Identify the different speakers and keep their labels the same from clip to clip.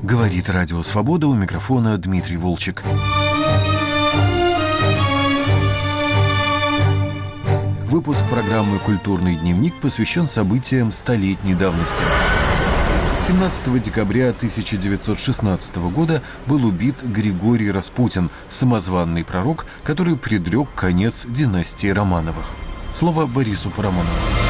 Speaker 1: Говорит Радио Свобода, у микрофона Дмитрий Волчек. Выпуск программы «Культурный дневник» посвящен событиям столетней давности. 17 декабря 1916 года был убит Григорий Распутин, самозванный пророк, который предрек конец династии Романовых. Слово Борису Парамонову.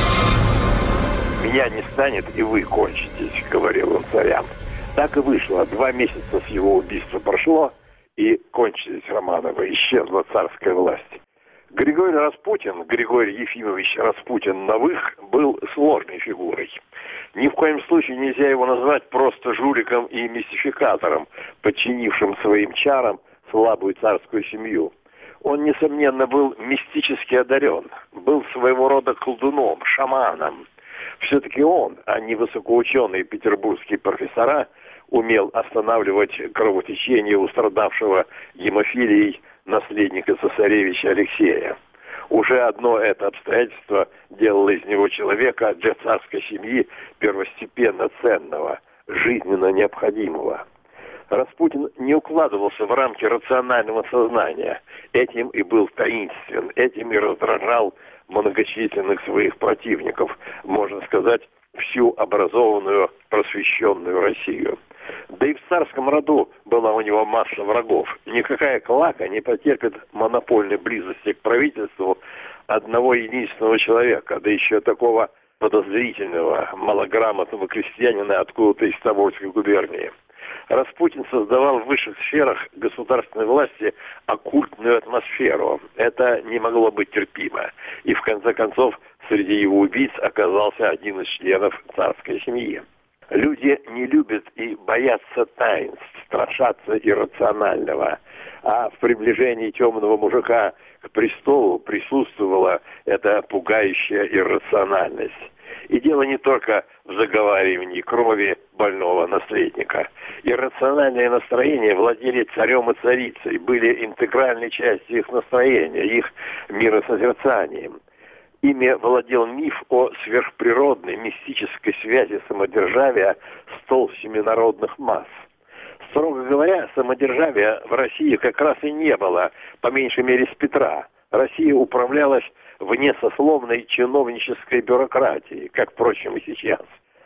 Speaker 2: «Меня не станет, и вы кончитесь», — говорил он царям. Так и вышло. 2 месяца с его убийства прошло, и кончились Романовы, исчезла царская власть. Григорий Распутин, Григорий Ефимович Распутин-Новых, был сложной фигурой. Ни в коем случае нельзя его назвать просто жуликом и мистификатором, подчинившим своим чарам слабую царскую семью. Он, несомненно, был мистически одарен, был своего рода колдуном, шаманом. Все-таки он, а не высокоученые петербургские профессора, умел останавливать кровотечение у страдавшего гемофилией наследника цесаревича Алексея. Уже одно это обстоятельство делало из него человека для царской семьи первостепенно ценного, жизненно необходимого. Распутин не укладывался в рамки рационального сознания. Этим и был таинствен, этим и раздражал многочисленных своих противников, можно сказать, всю образованную, просвещенную Россию. Да и в царском роду была у него масса врагов. Никакая клака не потерпит монопольной близости к правительству одного единственного человека, да еще такого подозрительного, малограмотного крестьянина откуда-то из Тобольской губернии. Распутин создавал в высших сферах государственной власти оккультную атмосферу. Это не могло быть терпимо. И в конце концов среди его убийц оказался один из членов царской семьи. Люди не любят и боятся таинств, страшатся иррационального. А в приближении темного мужика к престолу присутствовала эта пугающая иррациональность. И дело не только в заговаривании крови больного наследника. Иррациональные настроения владели царем и царицей, были интегральной частью их настроения, их миросозерцанием. Ими владел миф о сверхприродной мистической связи самодержавия с толщами народных масс. Строго говоря, самодержавия в России как раз и не было, по меньшей мере с Петра. Россия управлялась внесословной чиновнической бюрократией, как, впрочем, и сейчас.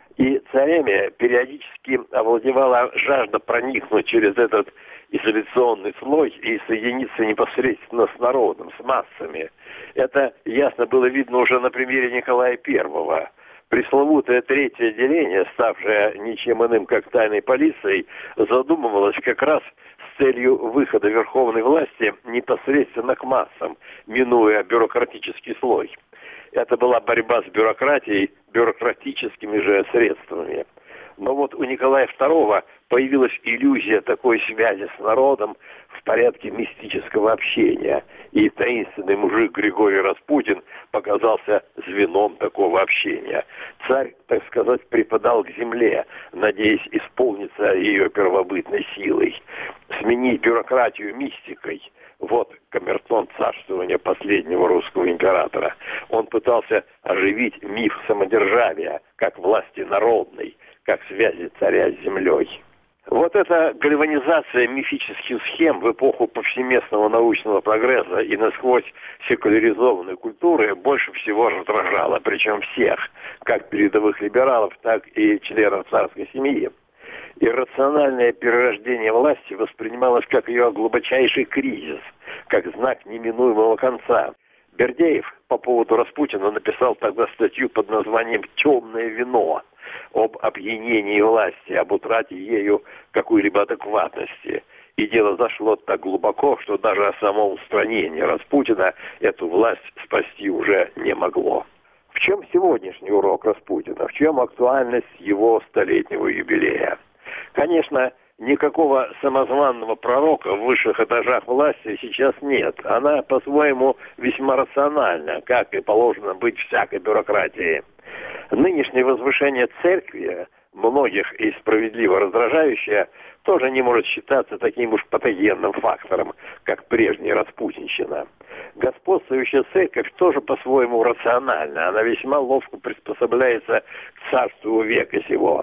Speaker 2: И царями периодически овладевала жажда проникнуть через этот изоляционный слой и соединиться непосредственно с народом, с массами. Это ясно было видно уже на примере Николая I. Пресловутое третье отделение, ставшее ничем иным, как тайной полицией, задумывалось как раз с целью выхода верховной власти непосредственно к массам, минуя бюрократический слой. Это была борьба с бюрократией бюрократическими же средствами. Но вот у Николая II появилась иллюзия такой связи с народом в порядке мистического общения. И таинственный мужик Григорий Распутин показался звеном такого общения. Царь, так сказать, припадал к земле, надеясь исполниться ее первобытной силой. Сменить бюрократию мистикой. Вот камертон царствования последнего русского императора. Он пытался оживить миф самодержавия, как власти народной, как связи царя с землей. Вот эта гальванизация мифических схем в эпоху повсеместного научного прогресса и насквозь секуляризованной культуры больше всего раздражала, причем всех, как передовых либералов, так и членов царской семьи. Иррациональное перерождение власти воспринималось как ее глубочайший кризис, как знак неминуемого конца. Бердяев по поводу Распутина написал тогда статью под названием «Темное вино», об опьянении власти, об утрате ею какой-либо адекватности. И дело зашло так глубоко, что даже о самом устранении Распутина эту власть спасти уже не могло. В чем сегодняшний урок Распутина? В чем актуальность его столетнего юбилея? Конечно, никакого самозванного пророка в высших этажах власти сейчас нет. Она, по-своему, весьма рациональна, как и положено быть всякой бюрократии. Нынешнее возвышение церкви, многих и справедливо раздражающее, тоже не может считаться таким уж патогенным фактором, как прежняя распутинщина. Господствующая церковь тоже по-своему рациональна. Она весьма ловко приспособляется к царству века сего.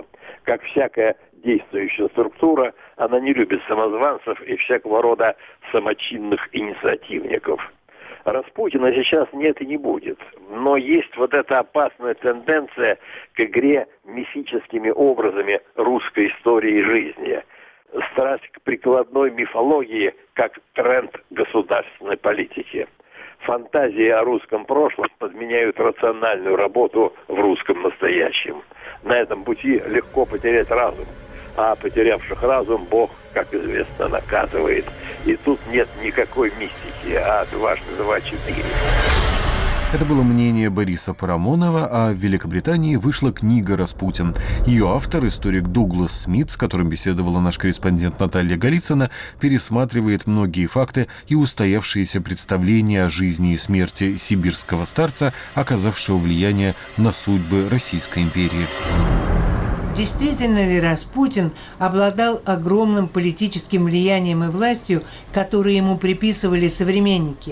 Speaker 2: Как всякая действующая структура, она не любит самозванцев и всякого рода самочинных инициативников. Распутина сейчас нет и не будет, но есть вот эта опасная тенденция к игре мифическими образами русской истории и жизни. Страсть к прикладной мифологии как тренд государственной политики. Фантазии о русском прошлом подменяют рациональную работу в русском настоящем. На этом пути легко потерять разум. А потерявших разум Бог, как известно, наказывает. И тут нет никакой мистики, а дважды два четыре.
Speaker 1: Это было мнение Бориса Парамонова, а в Великобритании вышла книга «Распутин». Ее автор, историк Дуглас Смит, с которым беседовала наш корреспондент Наталья Голицына, пересматривает многие факты и устоявшиеся представления о жизни и смерти сибирского старца, оказавшего влияние на судьбы Российской империи.
Speaker 3: Действительно ли Распутин обладал огромным политическим влиянием и властью, которые ему приписывали современники?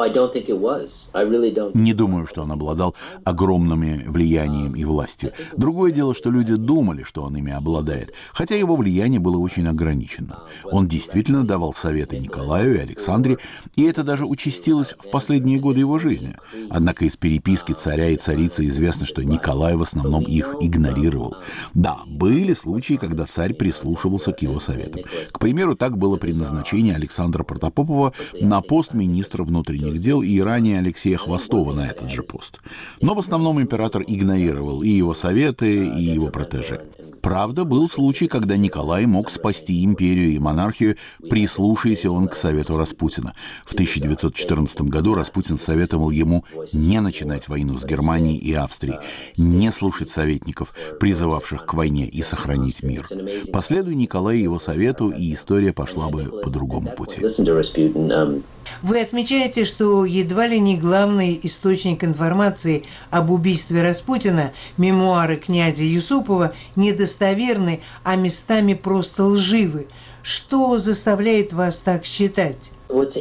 Speaker 4: Не думаю, что он обладал огромным влиянием и властью. Другое дело, что люди думали, что он ими обладает, хотя его влияние было очень ограничено. Он действительно давал советы Николаю и Александре, и это даже участилось в последние годы его жизни. Однако из переписки царя и царицы известно, что Николай в основном их игнорировал. Да, были случаи, когда царь прислушивался к его советам. К примеру, так было при назначении Александра Протопопова на пост министра внутренних дел и ранее Алексея Хвостова на этот же пост. Но в основном император игнорировал и его советы, и его протеже. Правда, был случай, когда Николай мог спасти империю и монархию, прислушаясь он к совету Распутина. В 1914 году Распутин советовал ему не начинать войну с Германией и Австрией, не слушать советников, призывавших к войне, и сохранить мир. Последуя Николаю и его совету, и история пошла бы по другому пути.
Speaker 3: Вы отмечаете, что едва ли не главный источник информации об убийстве Распутина, мемуары князя Юсупова, недостоверны, а местами просто лживы. Что заставляет вас так считать?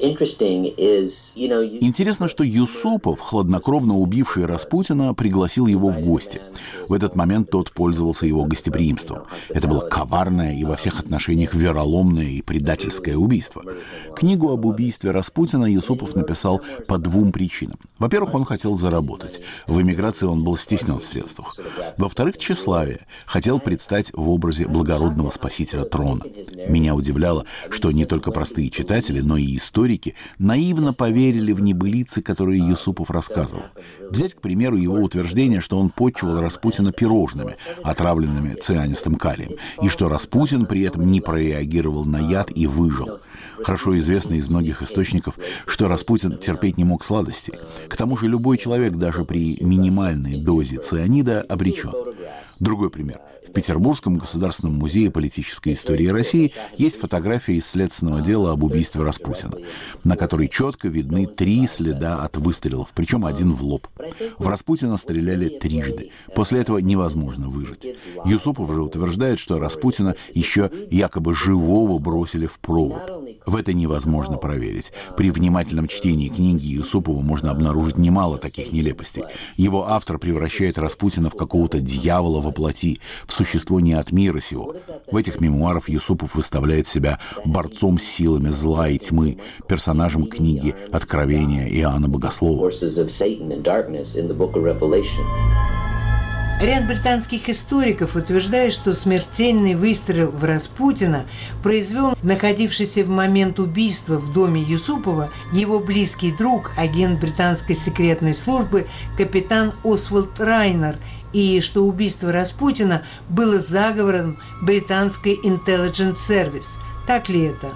Speaker 4: Интересно, что Юсупов, хладнокровно убивший Распутина, пригласил его в гости. В этот момент тот пользовался его гостеприимством. Это было коварное и во всех отношениях вероломное и предательское убийство. Книгу об убийстве Распутина Юсупов написал по двум причинам. Во-первых, он хотел заработать. В эмиграции он был стеснен в средствах. Во-вторых, тщеславие. Хотел предстать в образе благородного спасителя трона. Меня удивляло, что не только простые читатели, но и историки наивно поверили в небылицы, которые Юсупов рассказывал. Взять, к примеру, его утверждение, что он почивал Распутина пирожными, отравленными цианистым калием, и что Распутин при этом не прореагировал на яд и выжил. Хорошо известно из многих источников, что Распутин терпеть не мог сладостей. К тому же любой человек даже при минимальной дозе цианида обречен. Другой пример. В Петербургском государственном музее политической истории России есть фотография из следственного дела об убийстве Распутина, на которой четко видны 3 следа от выстрелов, причем один в лоб. В Распутина стреляли 3. После этого невозможно выжить. Юсупов же утверждает, что Распутина еще якобы живого бросили в провод. В это невозможно проверить. При внимательном чтении книги Юсупова можно обнаружить немало таких нелепостей. Его автор превращает Распутина в какого-то дьявола во плоти, в существо не от мира сего. В этих мемуарах Юсупов выставляет себя борцом с силами зла и тьмы, персонажем книги «Откровения» Иоанна Богослова.
Speaker 3: Ряд британских историков утверждает, что смертельный выстрел в Распутина произвел находившийся в момент убийства в доме Юсупова его близкий друг, агент британской секретной службы капитан Освальд Райнер, и что убийство Распутина было заговором британской Intelligence Service. Так ли это?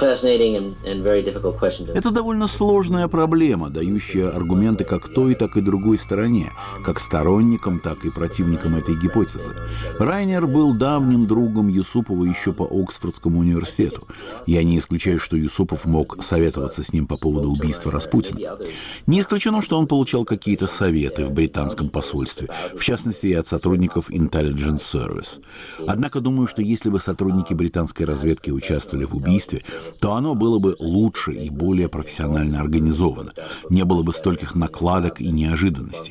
Speaker 4: Это довольно сложная проблема, дающая аргументы как той, так и другой стороне, как сторонникам, так и противникам этой гипотезы. Райнер был давним другом Юсупова еще по Оксфордскому университету. Я не исключаю, что Юсупов мог советоваться с ним по поводу убийства Распутина. Не исключено, что он получал какие-то советы в британском посольстве, в частности и от сотрудников Intelligence Service. Однако думаю, что если бы сотрудники британской разведки участвовали в убийстве, то оно было бы лучше и более профессионально организовано. Не было бы стольких накладок и неожиданностей.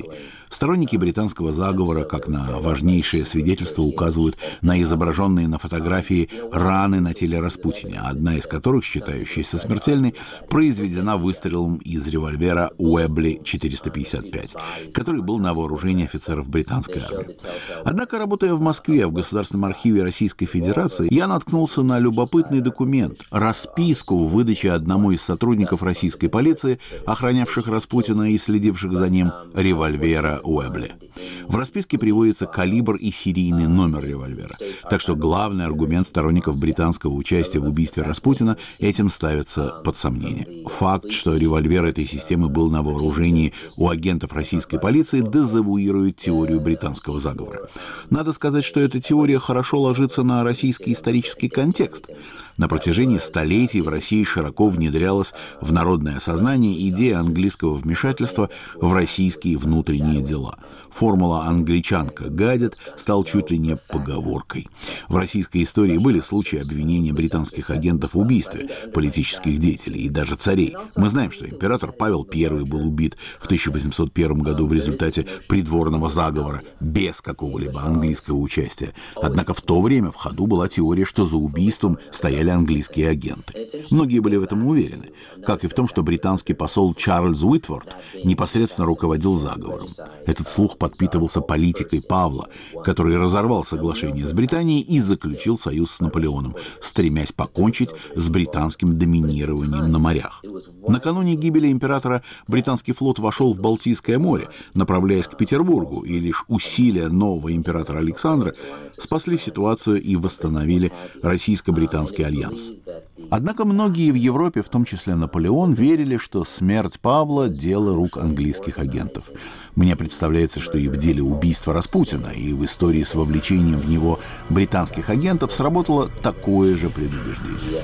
Speaker 4: Сторонники британского заговора, как на важнейшее свидетельство, указывают на изображенные на фотографии раны на теле Распутина, одна из которых, считающаяся смертельной, произведена выстрелом из револьвера Уэбли 455, который был на вооружении офицеров британской армии. Однако, работая в Москве в Государственном архиве Российской Федерации, я наткнулся на любопытный документ – расписку в выдаче одному из сотрудников российской полиции, охранявших Распутина и следивших за ним, револьвера Уэбли. В расписке приводится калибр и серийный номер револьвера. Так что главный аргумент сторонников британского участия в убийстве Распутина этим ставится под сомнение. Факт, что револьвер этой системы был на вооружении у агентов российской полиции, дезавуирует теорию британского заговора. Надо сказать, что эта теория хорошо ложится на российский исторический контекст. На протяжении столетий в России широко внедрялась в народное сознание идея английского вмешательства в российские внутренние дела. Формула «англичанка гадит» стал чуть ли не поговоркой. В российской истории были случаи обвинения британских агентов в убийстве политических деятелей и даже царей. Мы знаем, что император Павел I был убит в 1801 году в результате придворного заговора без какого-либо английского участия. Однако в то время в ходу была теория, что за убийством стояли английские агенты. Многие были в этом уверены, как и в том, что британский посол Чарльз Уитворд непосредственно руководил заговором. Этот слух подпитывался политикой Павла, который разорвал соглашение с Британией и заключил союз с Наполеоном, стремясь покончить с британским доминированием на морях. Накануне гибели императора британский флот вошел в Балтийское море, направляясь к Петербургу, и лишь усилия нового императора Александра спасли ситуацию и восстановили российско-британский альянс. Однако многие в Европе, в том числе Наполеон, верили, что смерть Павла – дело рук английских агентов. Мне представляется, что и в деле убийства Распутина, и в истории с вовлечением в него британских агентов сработало такое же предубеждение.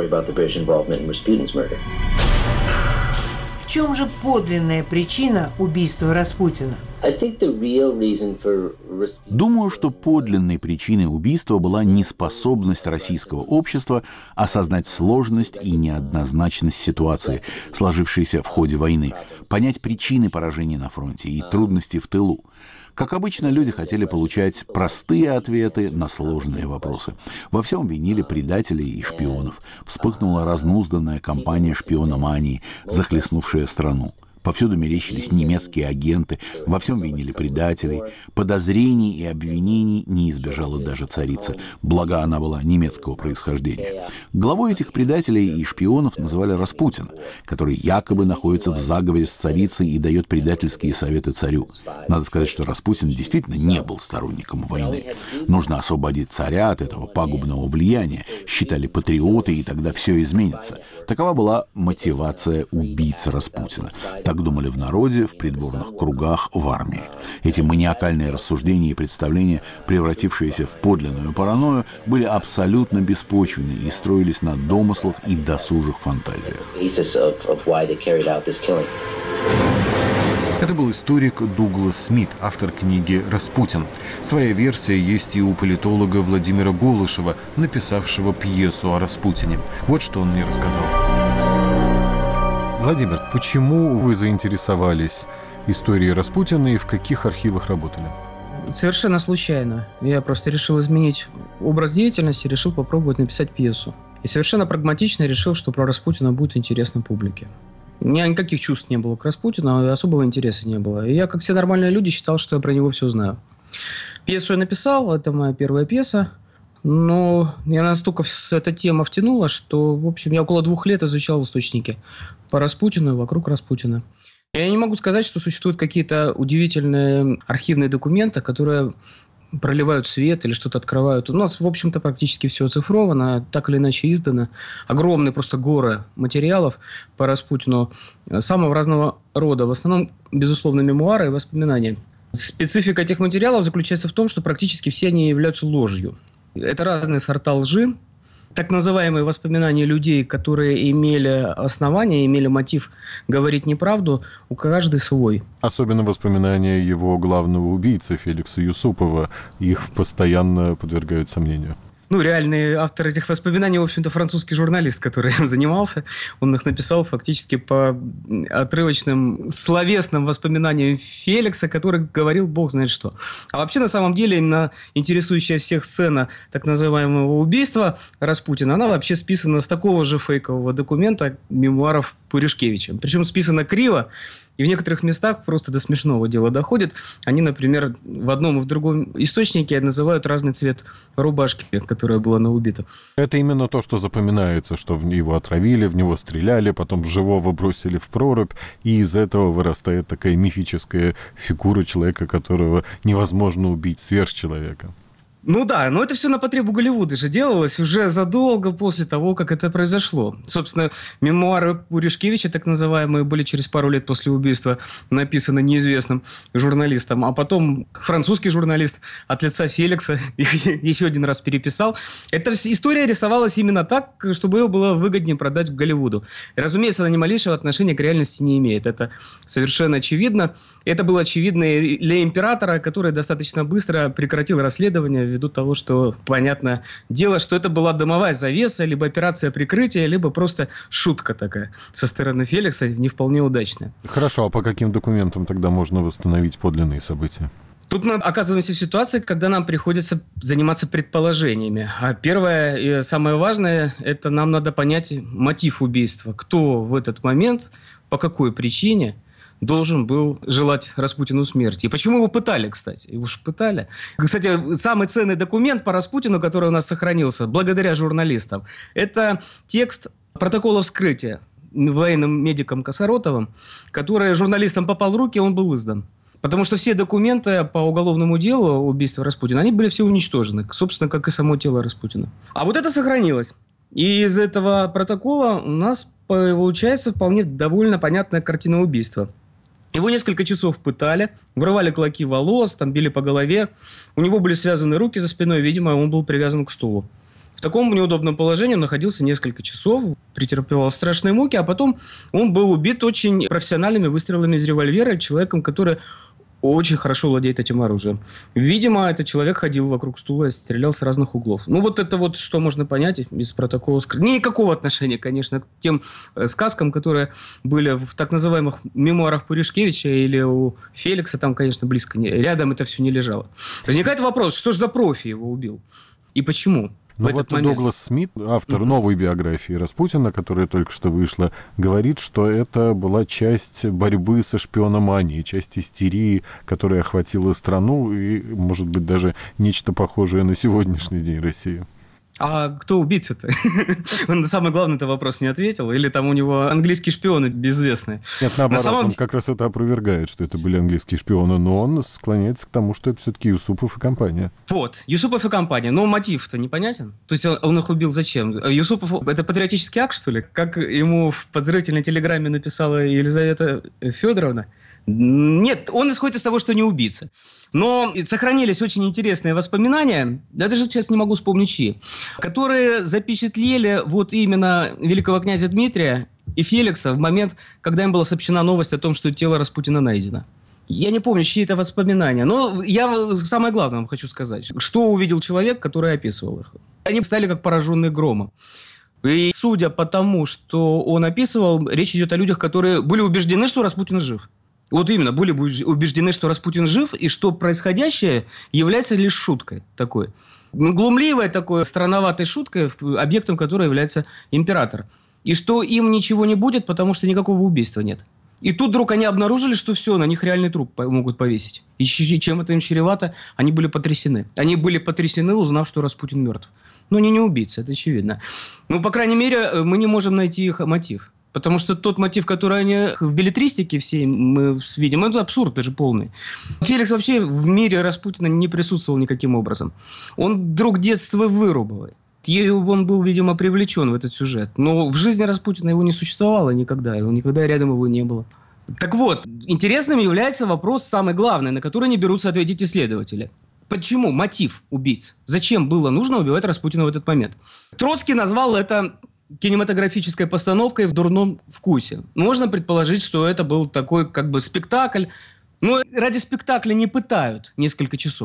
Speaker 3: В чем же подлинная причина убийства Распутина?
Speaker 4: Думаю, что подлинной причиной убийства была неспособность российского общества осознать сложность и неоднозначность ситуации, сложившейся в ходе войны, понять причины поражений на фронте и трудности в тылу. Как обычно, люди хотели получать простые ответы на сложные вопросы. Во всем винили предателей и шпионов. Вспыхнула разнузданная кампания шпиономании, захлестнувшая страну. Повсюду мерещились немецкие агенты, во всем винили предателей. Подозрений и обвинений не избежала даже царица, благо она была немецкого происхождения. Главой этих предателей и шпионов называли Распутина, который якобы находится в заговоре с царицей и дает предательские советы царю. Надо сказать, что Распутин действительно не был сторонником войны. Нужно освободить царя от этого пагубного влияния, считали патриоты, и тогда все изменится. Такова была мотивация убийцы Распутина. Так думали в народе, в придворных кругах, в армии. Эти маниакальные рассуждения и представления, превратившиеся в подлинную паранойю, были абсолютно беспочвенны и строились на домыслах и досужих фантазиях.
Speaker 1: Это был историк Дуглас Смит, автор книги «Распутин». Своя версия есть и у политолога Владимира Голышева, написавшего пьесу о Распутине. Вот что он мне рассказал. Владимир, почему вы заинтересовались историей Распутина и в каких архивах работали?
Speaker 5: Совершенно случайно. Я просто решил изменить образ деятельности, решил попробовать написать пьесу. И совершенно прагматично решил, что про Распутина будет интересно публике. У меня никаких чувств не было к Распутину, особого интереса не было. И я, как все нормальные люди, считал, что я про него все знаю. Пьесу я написал, это моя первая пьеса. Но я настолько эта тема втянула, что, в общем, я около 2 лет изучал источники по Распутину и вокруг Распутина. Я не могу сказать, что существуют какие-то удивительные архивные документы, которые проливают свет или что-то открывают. У нас, в общем-то, практически все оцифровано, так или иначе издано. Огромные просто горы материалов по Распутину самого разного рода. В основном, безусловно, мемуары и воспоминания. Специфика этих материалов заключается в том, что практически все они являются ложью. Это разные сорта лжи. Так называемые воспоминания людей, которые имели основания, имели мотив говорить неправду, у каждого свой.
Speaker 1: Особенно воспоминания его главного убийцы Феликса Юсупова. Их постоянно подвергают сомнению.
Speaker 5: реальный автор этих воспоминаний, в общем-то, французский журналист, который им занимался. Он их написал фактически по отрывочным словесным воспоминаниям Феликса, который говорил бог знает что. А вообще, на самом деле, именно интересующая всех сцена так называемого убийства Распутина, она вообще списана с такого же фейкового документа мемуаров Пуришкевича. Причем списана криво, и в некоторых местах просто до смешного дела доходит. Они, например, в одном и в другом источнике называют разный цвет рубашки, которая была на убитом.
Speaker 1: Это именно то, что запоминается, что его отравили, в него стреляли, потом живого бросили в прорубь, и из этого вырастает такая мифическая фигура человека, которого невозможно убить, сверхчеловека.
Speaker 5: Ну да, но это все на потребу Голливуда же делалось уже задолго после того, как это произошло. Собственно, мемуары Пуришкевича, так называемые, были через пару лет после убийства написаны неизвестным журналистом, а потом французский журналист от лица Феликса их еще один раз переписал. Эта история рисовалась именно так, чтобы ее было выгоднее продать Голливуду. И, разумеется, она ни малейшего отношения к реальности не имеет. Это совершенно очевидно. Это было очевидно и для императора, который достаточно быстро прекратил расследование ввиду того, что, понятное дело, что это была дымовая завеса, либо операция прикрытия, либо просто шутка такая со стороны Феликса, не вполне удачная.
Speaker 1: Хорошо, а по каким документам тогда можно восстановить подлинные события?
Speaker 5: Тут мы оказываемся в ситуации, когда нам приходится заниматься предположениями. А первое и самое важное, это нам надо понять мотив убийства. Кто в этот момент, по какой причине должен был желать Распутину смерти. И почему его пытали, кстати? Его же пытали. Кстати, самый ценный документ по Распутину, который у нас сохранился, благодаря журналистам, это текст протокола вскрытия военным медиком Косоротовым, который журналистам попал в руки, он был издан. Потому что все документы по уголовному делу убийства Распутина, они были все уничтожены, собственно, как и само тело Распутина. А вот это сохранилось. И из этого протокола у нас получается вполне довольно понятная картина убийства. Его несколько часов пытали, вырывали клоки волос, там били по голове. У него были связаны руки за спиной, видимо, он был привязан к стулу. В таком неудобном положении он находился несколько часов, претерпевал страшные муки, а потом он был убит очень профессиональными выстрелами из револьвера человеком, который очень хорошо владеет этим оружием. Видимо, этот человек ходил вокруг стула и стрелял с разных углов. Ну, вот это вот что можно понять из протокола. Никакого отношения, конечно, к тем сказкам, которые были в так называемых мемуарах Пуришкевича или у Феликса, там, конечно, близко, рядом это все не лежало. Возникает вопрос, что же за профи его убил? И почему?
Speaker 1: Ну вот Дуглас Смит, автор новой биографии Распутина, которая только что вышла, говорит, что это была часть борьбы со шпиономанией, часть истерии, которая охватила страну и, может быть, даже нечто похожее на сегодняшний день России.
Speaker 5: А кто убийца-то? Он на самый главный-то вопрос не ответил? Или там у него английские шпионы безвестные?
Speaker 1: Нет, наоборот, он как раз это опровергает, что это были английские шпионы, но он склоняется к тому, что это все-таки Юсупов и компания.
Speaker 5: Вот, Юсупов и компания. Но мотив-то непонятен. То есть он их убил зачем? Юсупов – это патриотический акт, что ли? Как ему в подозрительной телеграмме написала Елизавета Федоровна? Нет, он исходит из того, что не убийца. Но сохранились очень интересные воспоминания, я даже сейчас не могу вспомнить чьи, которые запечатлели вот именно великого князя Дмитрия и Феликса в момент, когда им была сообщена новость о том, что тело Распутина найдено. Я не помню, чьи это воспоминания, но я самое главное вам хочу сказать, что увидел человек, который описывал их. Они стали как пораженные громом. И судя по тому, что он описывал, речь идет о людях, которые были убеждены, что Распутин жив. Вот именно, были убеждены, что Распутин жив, и что происходящее является лишь шуткой такой. Глумливой такой, странноватой шуткой, объектом которой является император. И что им ничего не будет, потому что никакого убийства нет. И тут вдруг они обнаружили, что все, на них реальный труп могут повесить. И чем это им чревато, они были потрясены. Они были потрясены, узнав, что Распутин мертв. Но они не убийцы, это очевидно. Ну, по крайней мере, мы не можем найти их мотив. Потому что тот мотив, который они в беллетристике все мы видим, это абсурд даже полный. Феликс вообще в мире Распутина не присутствовал никаким образом. Он друг детства Вырубовой. Он был, видимо, привлечен в этот сюжет. Но в жизни Распутина его не существовало никогда. Никогда рядом его не было. Так вот, интересным является вопрос самый главный, на который не берутся ответить исследователи. Почему мотив убийц? Зачем было нужно убивать Распутина в этот момент? Троцкий назвал это кинематографической постановкой в дурном вкусе. Можно предположить, что это был такой как бы спектакль. Но ради спектакля не пытают несколько часов.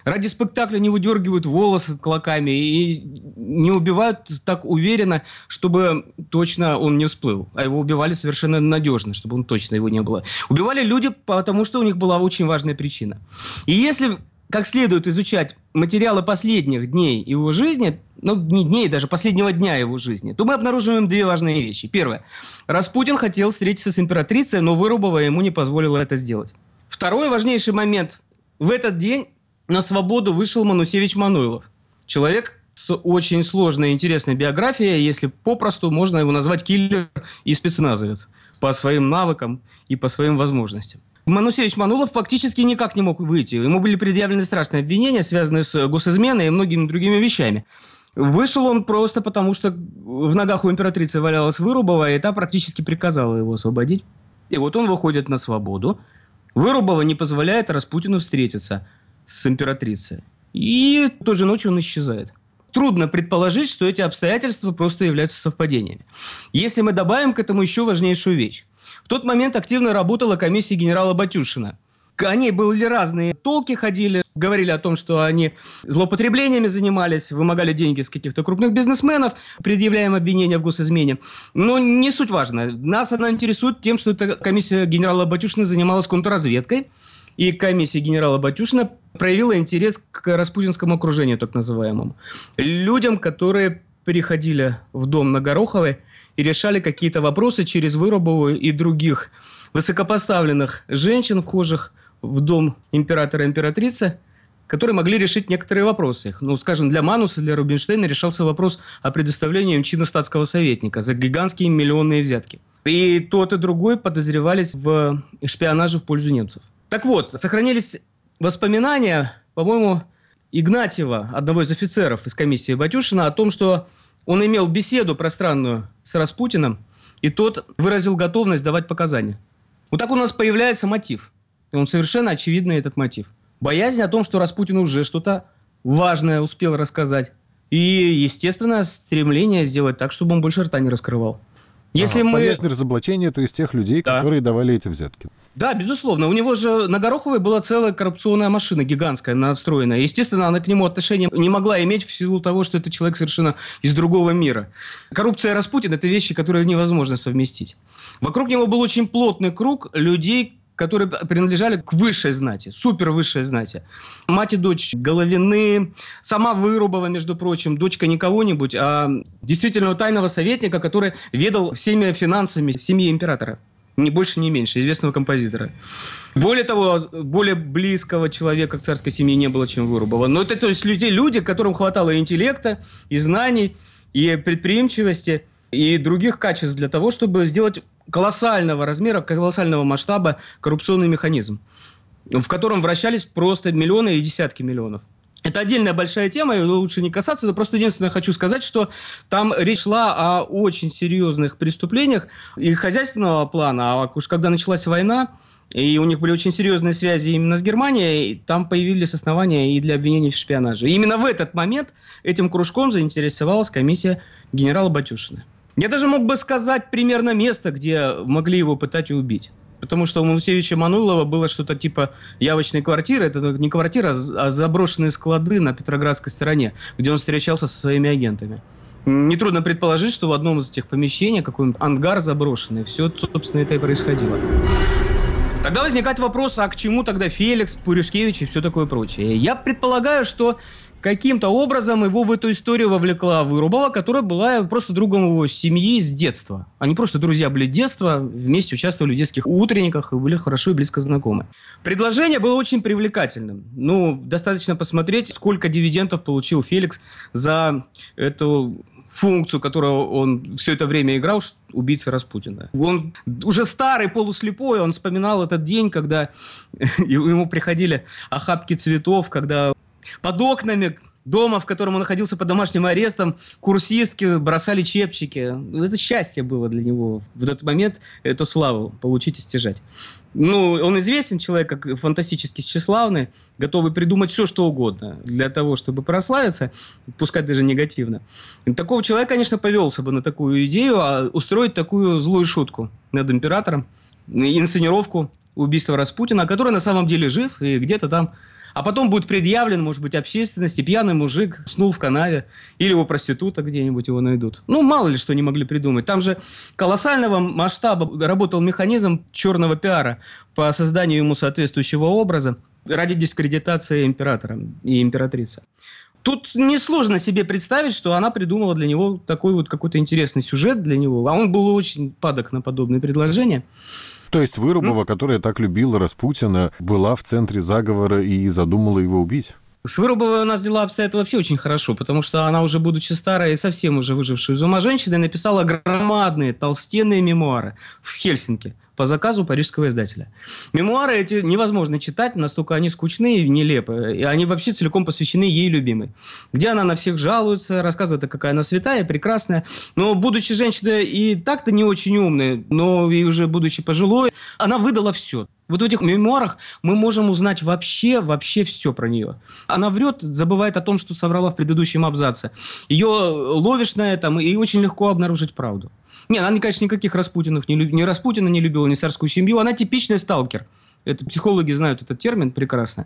Speaker 5: Ради спектакля не выдергивают волосы клоками и не убивают так уверенно, чтобы точно он не всплыл. А его убивали совершенно надежно, чтобы он точно его не было. Убивали люди, потому что у них была очень важная причина. И если как следует изучать материалы последних дней его жизни, ну, не дней, даже последнего дня его жизни, то мы обнаруживаем две важные вещи. Первое. Распутин хотел встретиться с императрицей, но Вырубова ему не позволила это сделать. Второй важнейший момент. В этот день на свободу вышел Манусевич Мануйлов. Человек с очень сложной и интересной биографией, если попросту можно его назвать киллер и спецназовец по своим навыкам и по своим возможностям. Манусевич Мануйлов фактически никак не мог выйти. Ему были предъявлены страшные обвинения, связанные с госизменой и многими другими вещами. Вышел он просто потому, что в ногах у императрицы валялась Вырубова, и та практически приказала его освободить. И вот он выходит на свободу. Вырубова не позволяет Распутину встретиться с императрицей. И той же ночью он исчезает. Трудно предположить, что эти обстоятельства просто являются совпадениями. Если мы добавим к этому еще важнейшую вещь. В тот момент активно работала комиссия генерала Батюшина. О ней были разные толки, ходили, говорили о том, что они злоупотреблениями занимались, вымогали деньги с каких-то крупных бизнесменов, предъявляя им обвинения в госизмене. Но не суть важно. Нас она интересует тем, что эта комиссия генерала Батюшина занималась контрразведкой, и комиссия генерала Батюшина проявила интерес к распутинскому окружению, так называемому. Людям, которые приходили в дом на Гороховой и решали какие-то вопросы через Вырубову и других высокопоставленных женщин, вхожих в дом императора и императрицы, которые могли решить некоторые вопросы. Ну, скажем, для Мануса, для Рубинштейна решался вопрос о предоставлении им чина статского советника за гигантские миллионные взятки. И тот, и другой подозревались в шпионаже в пользу немцев. Так вот, сохранились воспоминания, по-моему, Игнатьева, одного из офицеров из комиссии Батюшина, о том, что он имел беседу пространную с Распутиным, и тот выразил готовность давать показания. Вот так у нас появляется мотив. И он совершенно очевидный, этот мотив. Боязнь о том, что Распутин уже что-то важное успел рассказать. И, естественно, стремление сделать так, чтобы он больше рта не раскрывал. Если
Speaker 1: боязнь разоблачения, то есть тех людей, которые давали эти взятки.
Speaker 5: Да, безусловно. У него же на Гороховой была целая коррупционная машина гигантская, настроенная. Естественно, она к нему отношения не могла иметь в силу того, что это человек совершенно из другого мира. Коррупция и Распутин – это вещи, которые невозможно совместить. Вокруг него был очень плотный круг людей, которые принадлежали к высшей знати, супервысшей знати. Мать и дочь Головины, сама Вырубова, между прочим, дочка не кого-нибудь, а действительно тайного советника, который ведал всеми финансами семьи императора. Ни больше, ни меньше, известного композитора. Более того, более близкого человека к царской семье не было, чем Вырубова. Но это, то есть, люди, которым хватало и интеллекта, и знаний, и предприимчивости, и других качеств для того, чтобы сделать колоссального размера, колоссального масштаба коррупционный механизм, в котором вращались просто миллионы и десятки миллионов. Это отдельная большая тема, ее лучше не касаться, но просто единственное хочу сказать, что там речь шла о очень серьезных преступлениях и хозяйственного плана, а уж когда началась война, и у них были очень серьезные связи именно с Германией, там появились основания и для обвинений в шпионаже. И именно в этот момент этим кружком заинтересовалась комиссия генерала Батюшина. Я даже мог бы сказать примерно место, где могли его пытать и убить. Потому что у Манусевича Мануйлова было что-то типа явочной квартиры. Это не квартира, а заброшенные склады на Петроградской стороне, где он встречался со своими агентами. Нетрудно предположить, что в одном из этих помещений какой-нибудь ангар заброшенный. Все, собственно, это и происходило. Тогда возникает вопрос, а к чему тогда Феликс, Пуришкевич и все такое прочее? Я предполагаю, что каким-то образом его в эту историю вовлекла Вырубова, которая была просто другом его семьи с детства. Они просто друзья были с детства, вместе участвовали в детских утренниках и были хорошо и близко знакомы. Предложение было очень привлекательным. Достаточно посмотреть, сколько дивидендов получил Феликс за эту функцию, которую он все это время играл, убийца Распутина. Он уже старый, полуслепой, он вспоминал этот день, когда ему приходили охапки цветов, когда под окнами дома, в котором он находился под домашним арестом, курсистки бросали чепчики. Это счастье было для него в этот момент, эту славу получить и стяжать. Он известен человек как фантастически тщеславный, готовый придумать все, что угодно для того, чтобы прославиться, пускай даже негативно. Такого человека, конечно, повелся бы на такую идею, а устроить такую злую шутку над императором, инсценировку убийства Распутина, который на самом деле жив и где-то там А потом будет предъявлен, может быть, общественности, пьяный мужик уснул в канаве, или его проститута где-нибудь его найдут. Ну, мало ли что не могли придумать. Там же колоссального масштаба работал механизм черного пиара по созданию ему соответствующего образа ради дискредитации императора и императрицы. Тут несложно себе представить, что она придумала для него такой вот какой-то интересный сюжет для него. А он был очень падок на подобные предложения.
Speaker 1: То есть Вырубова, которая так любила Распутина, была в центре заговора и задумала его убить?
Speaker 5: С Вырубовой у нас дела обстоят вообще очень хорошо, потому что она, уже будучи старая и совсем уже выжившая из ума женщина, написала громадные толстенные мемуары в Хельсинки по заказу парижского издателя. Мемуары эти невозможно читать, настолько они скучны и нелепы. И они вообще целиком посвящены ей любимой. Где она на всех жалуется, рассказывает, какая она святая, прекрасная. Но, будучи женщиной и так-то не очень умной, но и уже будучи пожилой, она выдала все. Вот в этих мемуарах мы можем узнать вообще все про нее. Она врет, забывает о том, что соврала в предыдущем абзаце. Ее ловишь на этом, и очень легко обнаружить правду. Нет, она, конечно, никаких Распутиных ни Распутина не любила, ни царскую семью. Она типичный сталкер. Это психологи знают этот термин прекрасно.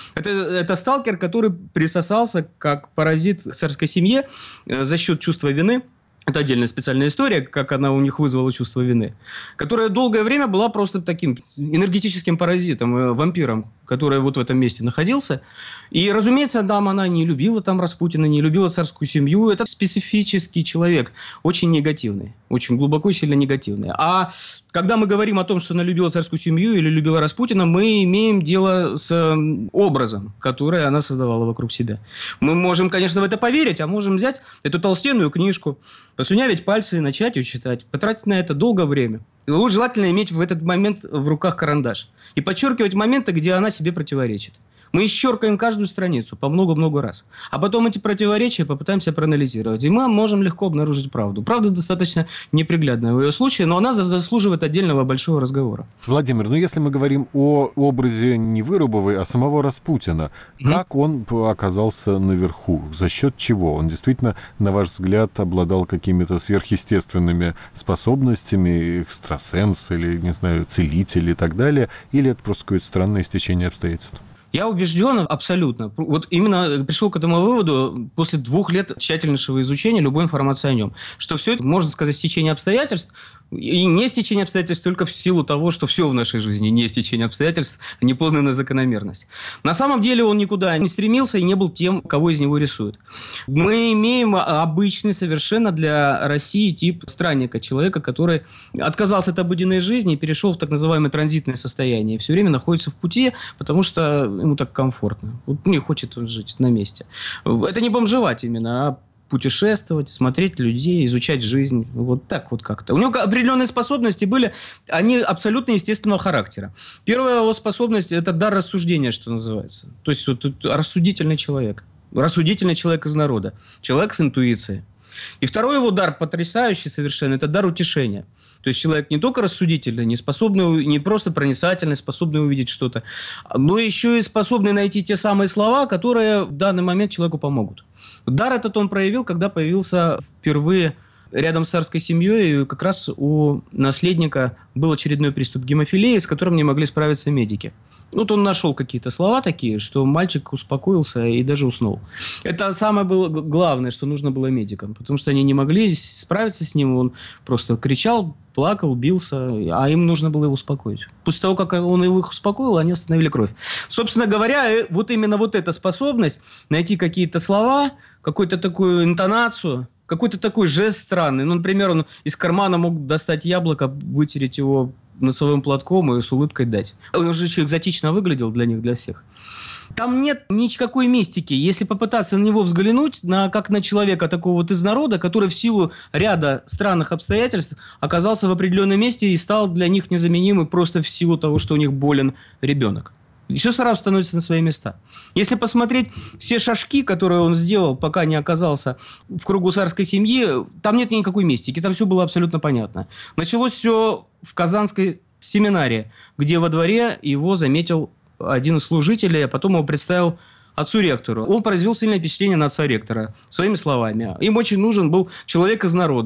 Speaker 5: Это сталкер, который присосался как паразит к царской семье за счет чувства вины. Это отдельная специальная история, как она у них вызвала чувство вины, которая долгое время была просто таким энергетическим паразитом, вампиром, который вот в этом месте находился. И, разумеется, она не любила там Распутина, не любила царскую семью. Это специфический человек, очень негативный, очень глубоко и сильно негативный. А когда мы говорим о том, что она любила царскую семью или любила Распутина, мы имеем дело с образом, который она создавала вокруг себя. Мы можем, конечно, в это поверить, а можем взять эту толстенную книжку, послюнявить пальцы и начать ее читать. Потратить на это долгое время. И желательно иметь в этот момент в руках карандаш. И подчеркивать моменты, где она себе противоречит. Мы исчеркаем каждую страницу по много-много раз. А потом эти противоречия попытаемся проанализировать. И мы можем легко обнаружить правду. Правда достаточно неприглядная в ее случае, но она заслуживает отдельного большого разговора.
Speaker 1: Владимир, если мы говорим о образе не Вырубовой, а самого Распутина, как он оказался наверху? За счет чего? Он действительно, на ваш взгляд, обладал какими-то сверхъестественными способностями, экстрасенс или, не знаю, целитель и так далее? Или это просто какое-то странное стечение обстоятельств?
Speaker 5: Я убежден абсолютно. Вот именно пришел к этому выводу после 2 лет тщательнейшего изучения любой информации о нем. Что все это, можно сказать, стечение обстоятельств. И не стечение обстоятельств только в силу того, что все в нашей жизни не стечение обстоятельств, а непознанная закономерность. На самом деле он никуда не стремился и не был тем, кого из него рисуют. Мы имеем обычный совершенно для России тип странника, человека, который отказался от обыденной жизни и перешел в так называемое транзитное состояние. И все время находится в пути, потому что ему так комфортно. Вот не хочет он жить на месте. Это не бомжевать именно, а путешествовать, смотреть людей, изучать жизнь. Вот так вот как-то. У него определенные способности были, они абсолютно естественного характера. Первая его способность – это дар рассуждения, что называется. То есть вот, рассудительный человек. Рассудительный человек из народа. Человек с интуицией. И второй его дар, потрясающий совершенно, это дар утешения. То есть человек не только рассудительный, не способный, не просто проницательный, способный увидеть что-то, но еще и способный найти те самые слова, которые в данный момент человеку помогут. Дар этот он проявил, когда появился впервые рядом с царской семьей, и как раз у наследника был очередной приступ гемофилии, с которым не могли справиться медики. Вот он нашел какие-то слова такие, что мальчик успокоился и даже уснул. Это самое было главное, что нужно было медикам, потому что они не могли справиться с ним. Он просто кричал, плакал, бился, а им нужно было его успокоить. После того, как он их успокоил, они остановили кровь. Собственно говоря, вот именно вот эта способность найти какие-то слова, какую-то такую интонацию, какой-то такой жест странный. Ну, например, он из кармана мог достать яблоко, вытереть его носовым платком и с улыбкой дать. Он же еще экзотично выглядел для них, для всех. Там нет никакой мистики. Если попытаться на него взглянуть, как на человека такого вот из народа, который в силу ряда странных обстоятельств оказался в определенном месте и стал для них незаменимым просто в силу того, что у них болен ребенок. И все сразу становится на свои места. Если посмотреть все шажки, которые он сделал, пока не оказался в кругу царской семьи, там нет никакой мистики, там все было абсолютно понятно. Началось все в Казанской семинарии, где во дворе его заметил один из служителей, а потом его представил отцу-ректору. Он произвел сильное впечатление на отца-ректора своими словами. Им очень нужен был человек из народа,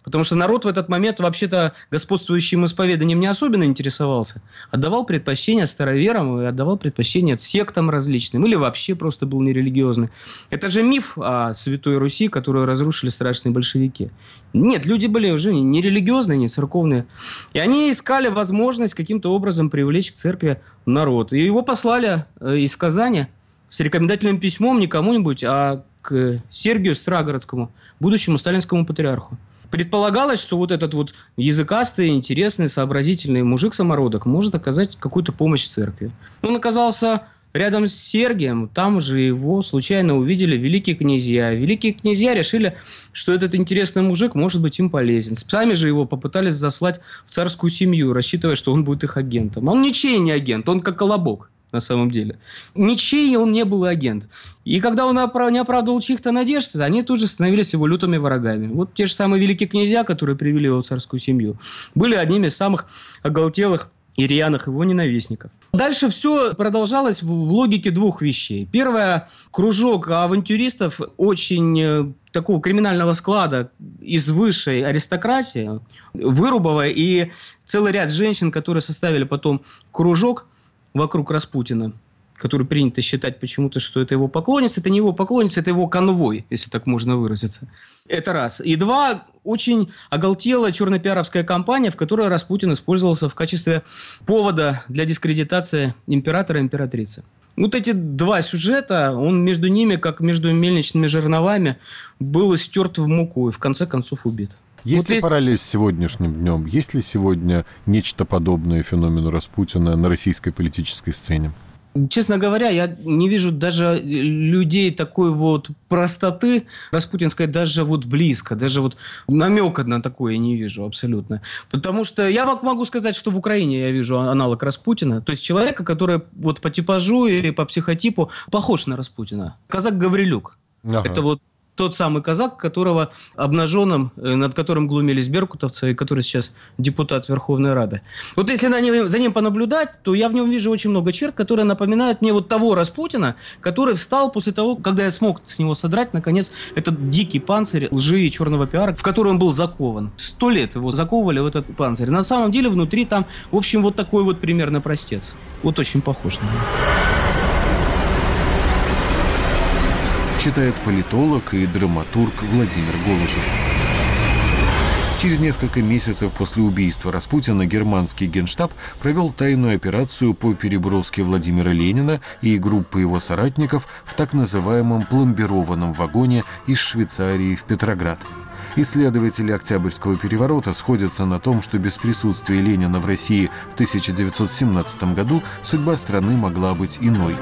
Speaker 5: Потому что народ в этот момент вообще-то господствующим исповеданием не особенно интересовался. Отдавал предпочтение староверам и отдавал предпочтение сектам различным. Или вообще просто был нерелигиозный. Это же миф о Святой Руси, которую разрушили страшные большевики. Нет, люди были уже не религиозные, не церковные. И они искали возможность каким-то образом привлечь к церкви народ. И его послали из Казани с рекомендательным письмом не кому-нибудь, а к Сергию Строгородскому, будущему сталинскому патриарху. Предполагалось, что вот этот вот языкастый, интересный, сообразительный мужик-самородок может оказать какую-то помощь церкви. Он оказался рядом с Сергием, там же его случайно увидели великие князья. Великие князья решили, что этот интересный мужик может быть им полезен. Сами же его попытались заслать в царскую семью, рассчитывая, что он будет их агентом. Он ничей не агент, он как колобок. На самом деле. Ничей он не был агент. И когда он не оправдывал чьих-то надежд, они тут же становились его лютыми врагами. Вот те же самые великие князья, которые привели его в царскую семью, были одними из самых оголтелых и рьяных его ненавистников. Дальше все продолжалось в логике двух вещей. Первое, кружок авантюристов очень такого криминального склада из высшей аристократии, Вырубова и целый ряд женщин, которые составили потом кружок вокруг Распутина, который принято считать почему-то, что это его поклонница. Это не его поклонница, это его конвой, если так можно выразиться. Это раз. И два, очень оголтелая черно-пиаровская кампания, в которой Распутин использовался в качестве повода для дискредитации императора и императрицы. Вот эти два сюжета, он между ними, как между мельничными жерновами, был стерт в муку и в конце концов убит.
Speaker 1: Есть ли параллель с сегодняшним днем? Есть ли сегодня нечто подобное феномену Распутина на российской политической сцене?
Speaker 5: Честно говоря, я не вижу даже людей такой вот простоты распутинской даже вот близко, даже вот намека на такое я не вижу абсолютно. Потому что я могу сказать, что в Украине я вижу аналог Распутина, то есть человека, который вот по типажу и по психотипу похож на Распутина. Казак Гаврилюк. Ага. Это вот тот самый казак, которого обнаженным, над которым глумились беркутовцы, и который сейчас депутат Верховной Рады. Вот если за ним понаблюдать, то я в нем вижу очень много черт, которые напоминают мне вот того Распутина, который встал после того, когда я смог с него содрать, наконец, этот дикий панцирь лжи и черного пиара, в который он был закован. 100 лет его заковывали в этот панцирь. На самом деле внутри там, в общем, вот такой вот примерно простец. Вот очень похож на него.
Speaker 1: Считает политолог и драматург Владимир Голышев. Через несколько месяцев после убийства Распутина германский генштаб провел тайную операцию по переброске Владимира Ленина и группы его соратников в так называемом пломбированном вагоне из Швейцарии в Петроград. Исследователи Октябрьского переворота сходятся на том, что без присутствия Ленина в России в 1917 году судьба страны могла быть иной.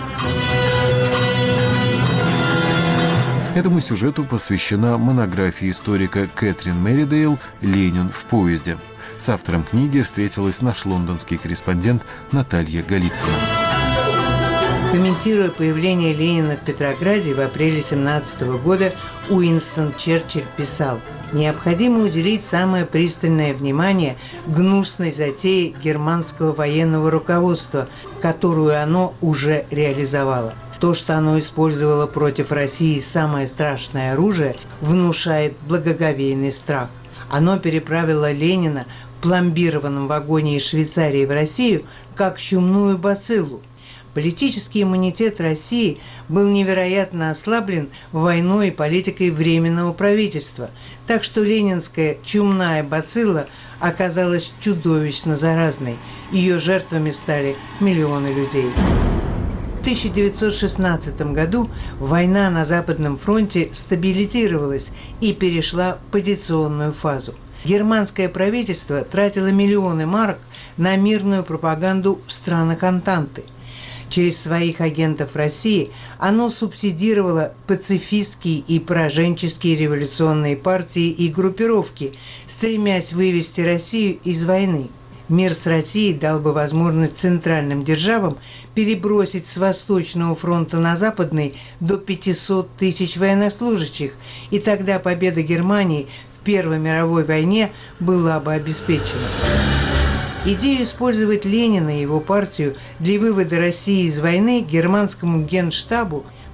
Speaker 1: Этому сюжету посвящена монография историка Кэтрин Меридейл «Ленин в поезде». С автором книги встретилась наш лондонский корреспондент Наталья Голицына.
Speaker 3: Комментируя появление Ленина в Петрограде в апреле 1917 года, Уинстон Черчилль писал: «Необходимо уделить самое пристальное внимание гнусной затее германского военного руководства, которую оно уже реализовало. То, что оно использовало против России самое страшное оружие, внушает благоговейный страх. Оно переправило Ленина в пломбированном вагоне из Швейцарии в Россию как чумную бациллу. Политический иммунитет России был невероятно ослаблен войной и политикой Временного правительства, так что ленинская чумная бацилла оказалась чудовищно заразной. Ее жертвами стали миллионы людей». В 1916 году война на Западном фронте стабилизировалась и перешла в позиционную фазу. Германское правительство тратило миллионы марок на мирную пропаганду в странах Антанты. Через своих агентов России оно субсидировало пацифистские и пораженческие революционные партии и группировки, стремясь вывести Россию из войны. Мир с Россией дал бы возможность центральным державам перебросить с Восточного фронта на Западный до 500 тысяч военнослужащих, и тогда победа Германии в Первой мировой войне была бы обеспечена. Идею использовать Ленина и его партию для вывода России из войны германскому генштабу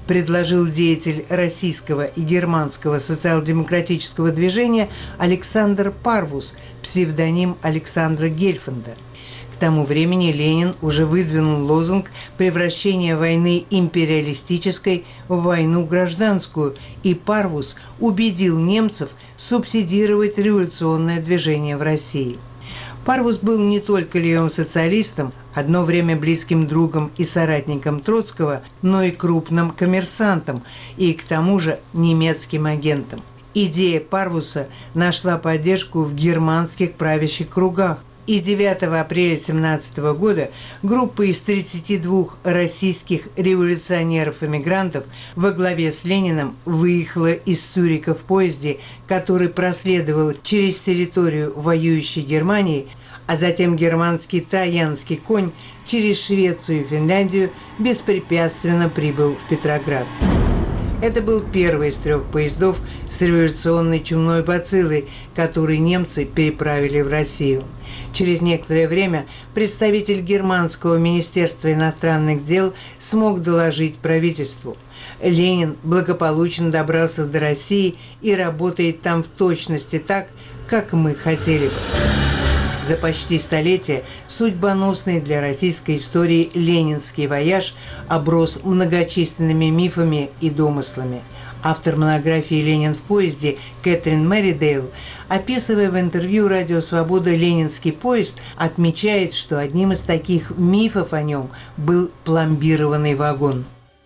Speaker 3: предложил деятель российского и германского социал-демократического движения Александр Парвус, псевдоним Александра Гельфанда. К тому времени Ленин уже выдвинул лозунг превращения войны империалистической в войну гражданскую, и Парвус убедил немцев субсидировать революционное движение в России. Парвус был не только левым социалистом, одно время близким другом и соратником Троцкого, но и крупным коммерсантом, и к тому же немецким агентом. Идея Парвуса нашла поддержку в германских правящих кругах, и 9 апреля 1917 года группа из 32 российских революционеров-эмигрантов во главе с Лениным выехала из Цюриха в поезде, который проследовал через территорию воюющей Германии, а затем германский троянский конь через Швецию и Финляндию беспрепятственно прибыл в Петроград. Это был первый из 3 поездов с революционной чумной бациллой, который немцы переправили в Россию. Через некоторое время представитель германского министерства иностранных дел смог доложить правительству. Ленин благополучно добрался до России и работает там в точности так, как мы хотели бы. За почти столетие судьбоносный для российской истории ленинский вояж оброс многочисленными мифами и домыслами. Автор монографии «Ленин в поезде» Кэтрин Мэридейл, описывая в интервью «Радио Свобода» ленинский поезд, отмечает, что одним из таких мифов о нем был пломбированный вагон.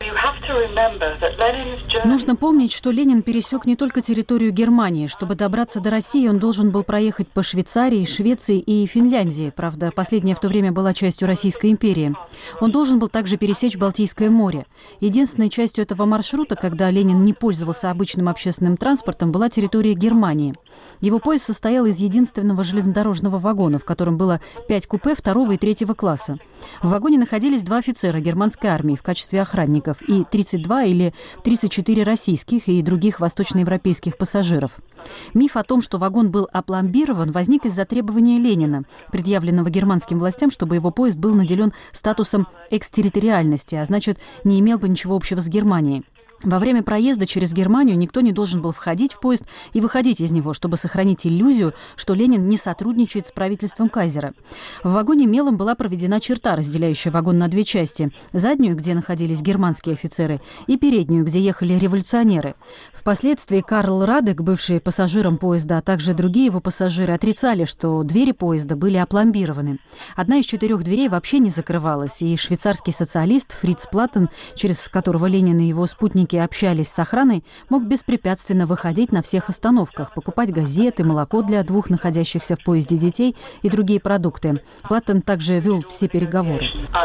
Speaker 6: Нужно помнить, что Ленин пересек не только территорию Германии. Чтобы добраться до России, он должен был проехать по Швейцарии, Швеции и Финляндии. Правда, последняя в то время была частью Российской империи. Он должен был также пересечь Балтийское море. Единственной частью этого маршрута, когда Ленин не пользовался обычным общественным транспортом, была территория Германии. Его поезд состоял из единственного железнодорожного вагона, в котором было 5 купе 2 и 3 класса. В вагоне находились 2 офицера германской армии в качестве охранников и 32 или 34 российских и других восточноевропейских пассажиров. Миф о том, что вагон был опломбирован, возник из-за требования Ленина, предъявленного германским властям, чтобы его поезд был наделен статусом экстерриториальности, а значит, не имел бы ничего общего с Германией. Во время проезда через Германию никто не должен был входить в поезд и выходить из него, чтобы сохранить иллюзию, что Ленин не сотрудничает с правительством кайзера. В вагоне мелом была проведена черта, разделяющая вагон на 2 части. Заднюю, где находились германские офицеры, и переднюю, где ехали революционеры. Впоследствии Карл Радек, бывший пассажиром поезда, а также другие его пассажиры отрицали, что двери поезда были опломбированы. Одна из 4 дверей вообще не закрывалась, и швейцарский социалист Фриц Платтен, через которого Ленин и его спутники общались с охраной, мог беспрепятственно выходить на всех остановках, покупать газеты, молоко для 2 находящихся в поезде детей и другие продукты. Платтен также вел все переговоры.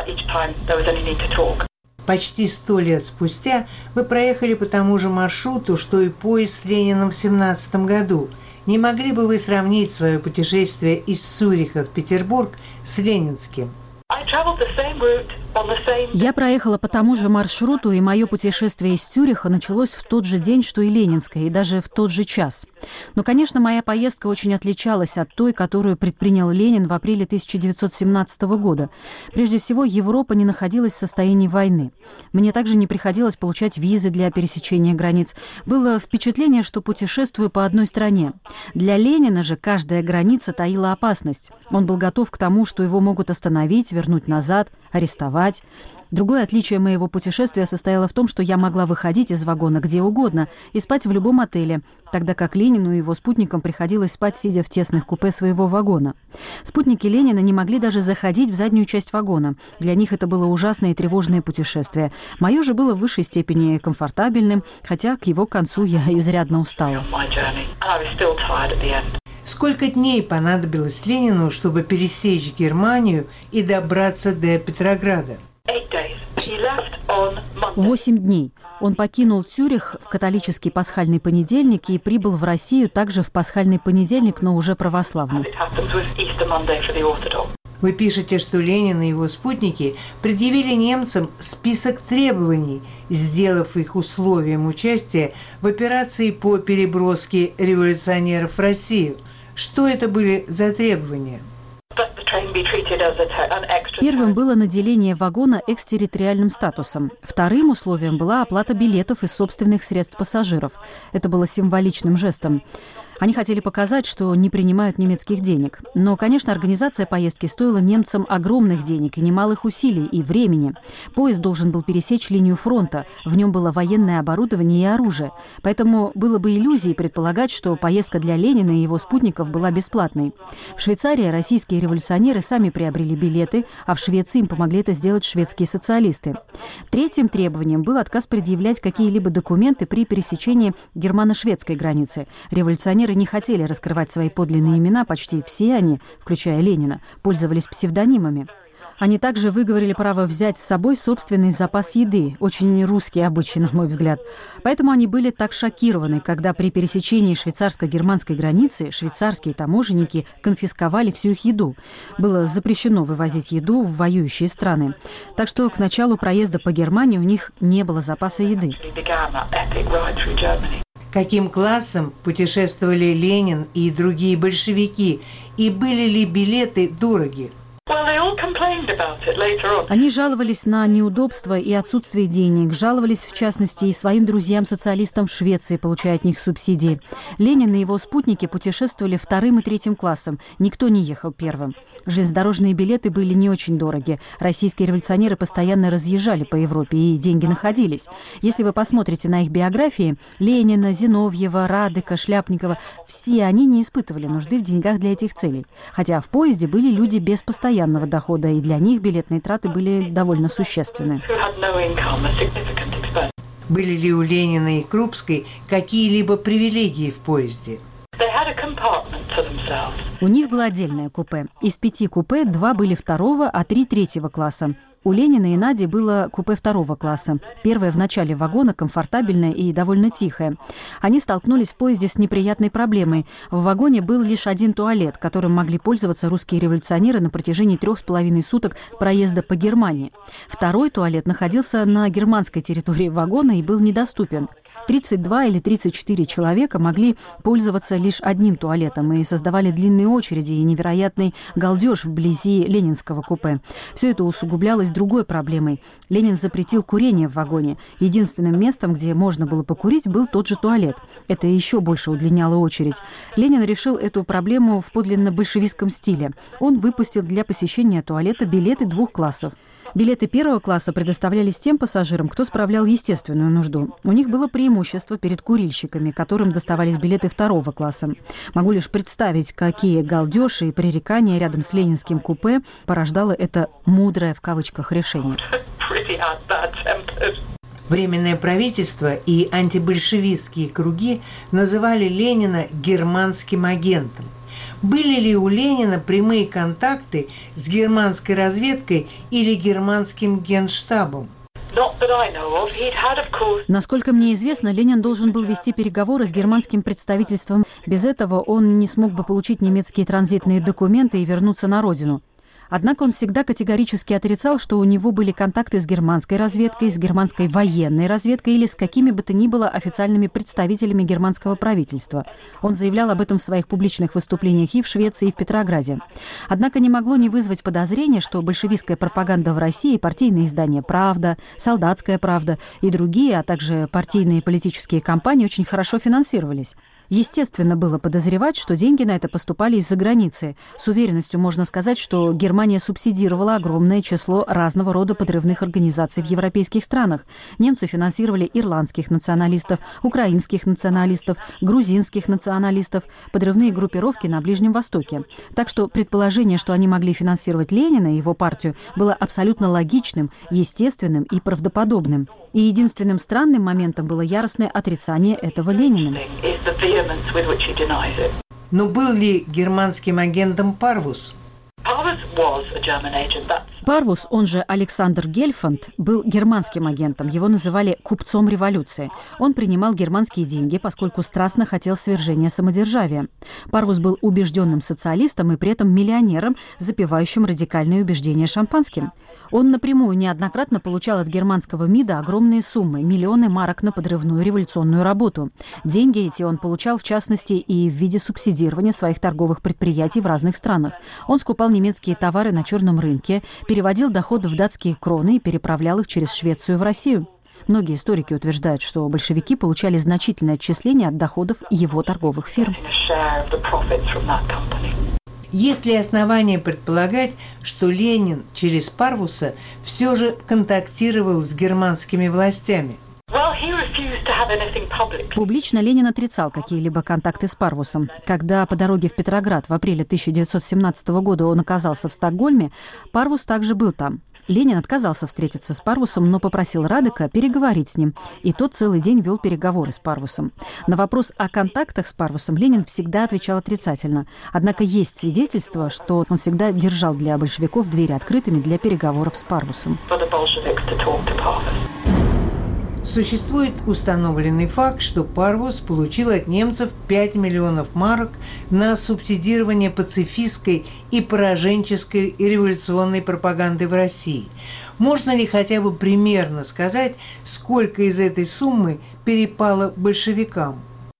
Speaker 3: Почти 100 лет спустя вы проехали по тому же маршруту, что и поезд с Лениным в 1917 году. Не могли бы вы сравнить свое путешествие из Цюриха в Петербург с ленинским?
Speaker 6: Я проехала по тому же маршруту, и мое путешествие из Цюриха началось в тот же день, что и ленинское, и даже в тот же час. Но, конечно, моя поездка очень отличалась от той, которую предпринял Ленин в апреле 1917 года. Прежде всего, Европа не находилась в состоянии войны. Мне также не приходилось получать визы для пересечения границ. Было впечатление, что путешествую по одной стране. Для Ленина же каждая граница таила опасность. Он был готов к тому, что его могут остановить, вернуть назад, арестовать. Другое отличие моего путешествия состояло в том, что я могла выходить из вагона где угодно и спать в любом отеле, тогда как Ленину и его спутникам приходилось спать, сидя в тесных купе своего вагона. Спутники Ленина не могли даже заходить в заднюю часть вагона. Для них это было ужасное и тревожное путешествие. Мое же было в высшей степени комфортабельным, хотя к его концу я изрядно устала.
Speaker 3: Сколько дней понадобилось Ленину, чтобы пересечь Германию и добраться до Петрограда?
Speaker 6: 8 дней. Он покинул Цюрих в католический пасхальный понедельник и прибыл в Россию также в пасхальный понедельник, но уже православный.
Speaker 3: Вы пишете, что Ленин и его спутники предъявили немцам список требований, сделав их условием участия в операции по переброске революционеров в Россию. Что это были за требования?
Speaker 6: Первым было наделение вагона экстерриториальным статусом. Вторым условием была оплата билетов из собственных средств пассажиров. Это было символичным жестом. Они хотели показать, что не принимают немецких денег. Но, конечно, организация поездки стоила немцам огромных денег и немалых усилий и времени. Поезд должен был пересечь линию фронта. В нем было военное оборудование и оружие. Поэтому было бы иллюзией предполагать, что поездка для Ленина и его спутников была бесплатной. В Швейцарии российские революционеры сами приобрели билеты, а в Швеции им помогли это сделать шведские социалисты. Третьим требованием был отказ предъявлять какие-либо документы при пересечении германо-шведской границы. Революционеры не хотели раскрывать свои подлинные имена, почти все они, включая Ленина, пользовались псевдонимами. Они также выговорили право взять с собой собственный запас еды, очень русский обычай, на мой взгляд. Поэтому они были так шокированы, когда при пересечении швейцарско-германской границы швейцарские таможенники конфисковали всю их еду. Было запрещено вывозить еду в воюющие страны. Так что к началу проезда по Германии у них не было запаса еды.
Speaker 3: Каким классом путешествовали Ленин и другие большевики? И были ли билеты дороги?
Speaker 6: Они жаловались на неудобства и отсутствие денег, жаловались, в частности, и своим друзьям-социалистам в Швеции, получая от них субсидии. Ленин и его спутники путешествовали вторым и третьим классом. Никто не ехал первым. Железнодорожные билеты были не очень дороги. Российские революционеры постоянно разъезжали по Европе, и деньги находились. Если вы посмотрите на их биографии, Ленина, Зиновьева, Радека, Шляпникова, все они не испытывали нужды в деньгах для этих целей. Хотя в поезде были люди без постоянного дохода, и для них билетные траты были довольно существенны.
Speaker 3: Были ли у Ленина и Крупской какие-либо привилегии в поезде?
Speaker 6: У них было отдельное купе. Из 5 купе 2 были 2-го, а 3 3-го класса. У Ленина и Нади было купе 2-го класса. Первое в начале вагона, комфортабельное и довольно тихое. Они столкнулись в поезде с неприятной проблемой. В вагоне был лишь один туалет, которым могли пользоваться русские революционеры на протяжении 3,5 суток проезда по Германии. Второй туалет находился на германской территории вагона и был недоступен. 32 или 34 человека могли пользоваться лишь одним туалетом и создавали длинные очереди и невероятный галдеж вблизи ленинского купе. Все это усугублялось другой проблемой. Ленин запретил курение в вагоне. Единственным местом, где можно было покурить, был тот же туалет. Это еще больше удлиняло очередь. Ленин решил эту проблему в подлинно большевистском стиле. Он выпустил для посещения туалета билеты 2 классов. Билеты 1-го класса предоставлялись тем пассажирам, кто справлял естественную нужду. У них было преимущество перед курильщиками, которым доставались билеты 2-го класса. Могу лишь представить, какие галдёжи и пререкания рядом с ленинским купе порождало это «мудрое» в кавычках решение.
Speaker 3: Временное правительство и антибольшевистские круги называли Ленина германским агентом. Были ли у Ленина прямые контакты с германской разведкой или германским генштабом?
Speaker 6: Насколько мне известно, Ленин должен был вести переговоры с германским представительством. Без этого он не смог бы получить немецкие транзитные документы и вернуться на родину. Однако он всегда категорически отрицал, что у него были контакты с германской разведкой, с германской военной разведкой или с какими бы то ни было официальными представителями германского правительства. Он заявлял об этом в своих публичных выступлениях и в Швеции, и в Петрограде. Однако не могло не вызвать подозрения, что большевистская пропаганда в России, партийные издания «Правда», «Солдатская правда» и другие, а также партийные политические кампании очень хорошо финансировались. Естественно, было подозревать, что деньги на это поступали из-за границы. С уверенностью можно сказать, что Германия субсидировала огромное число разного рода подрывных организаций в европейских странах. Немцы финансировали ирландских националистов, украинских националистов, грузинских националистов, подрывные группировки на Ближнем Востоке. Так что предположение, что они могли финансировать Ленина и его партию, было абсолютно логичным, естественным и правдоподобным. И единственным странным моментом было яростное отрицание этого Лениным.
Speaker 3: Но был ли германским агентом Парвус?
Speaker 6: Парвус, он же Александр Гельфанд, был германским агентом. Его называли «купцом революции». Он принимал германские деньги, поскольку страстно хотел свержения самодержавия. Парвус был убежденным социалистом и при этом миллионером, запивающим радикальные убеждения шампанским. Он напрямую неоднократно получал от германского МИДа огромные суммы, миллионы марок на подрывную революционную работу. Деньги эти он получал, в частности, и в виде субсидирования своих торговых предприятий в разных странах. Он скупал немецкие товары на черном рынке, переводил доходы в датские кроны и переправлял их через Швецию в Россию. Многие историки утверждают, что большевики получали значительное отчисление от доходов его торговых фирм.
Speaker 3: Есть ли основания предполагать, что Ленин через Парвуса все же контактировал с германскими властями?
Speaker 6: Публично Ленин отрицал какие-либо контакты с Парвусом. Когда по дороге в Петроград в апреле 1917 года он оказался в Стокгольме, Парвус также был там. Ленин отказался встретиться с Парвусом, но попросил Радека переговорить с ним, и тот целый день вел переговоры с Парвусом. На вопрос о контактах с Парвусом Ленин всегда отвечал отрицательно. Однако есть свидетельство, что он всегда держал для большевиков двери открытыми для переговоров с Парвусом.
Speaker 3: Существует установленный факт, что Парвус получил от немцев 5 миллионов марок на субсидирование пацифистской и пораженческой и революционной пропаганды в России. Можно ли хотя бы примерно сказать, сколько из этой суммы перепало большевикам?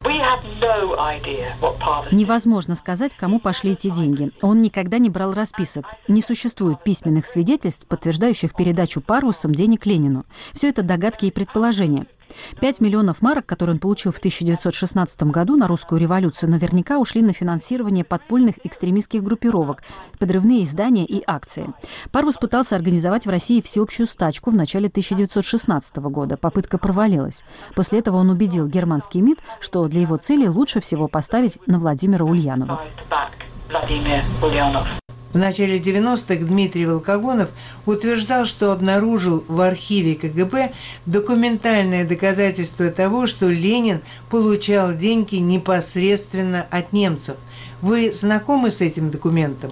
Speaker 6: Невозможно сказать, кому пошли эти деньги. Он никогда не брал расписок. Не существует письменных свидетельств, подтверждающих передачу Парвусом денег Ленину. Все это догадки и предположения. 5 миллионов марок, которые он получил в 1916 году на русскую революцию, наверняка ушли на финансирование подпольных экстремистских группировок, подрывные издания и акции. Парвус пытался организовать в России всеобщую стачку в начале 1916 года. Попытка провалилась. После этого он убедил германский МИД, что для его цели лучше всего поставить на Владимира Ульянова.
Speaker 3: В начале 90-х Дмитрий Волкогонов утверждал, что обнаружил в архиве КГБ документальное доказательство того, что Ленин получал деньги непосредственно от немцев. Вы знакомы с этим документом?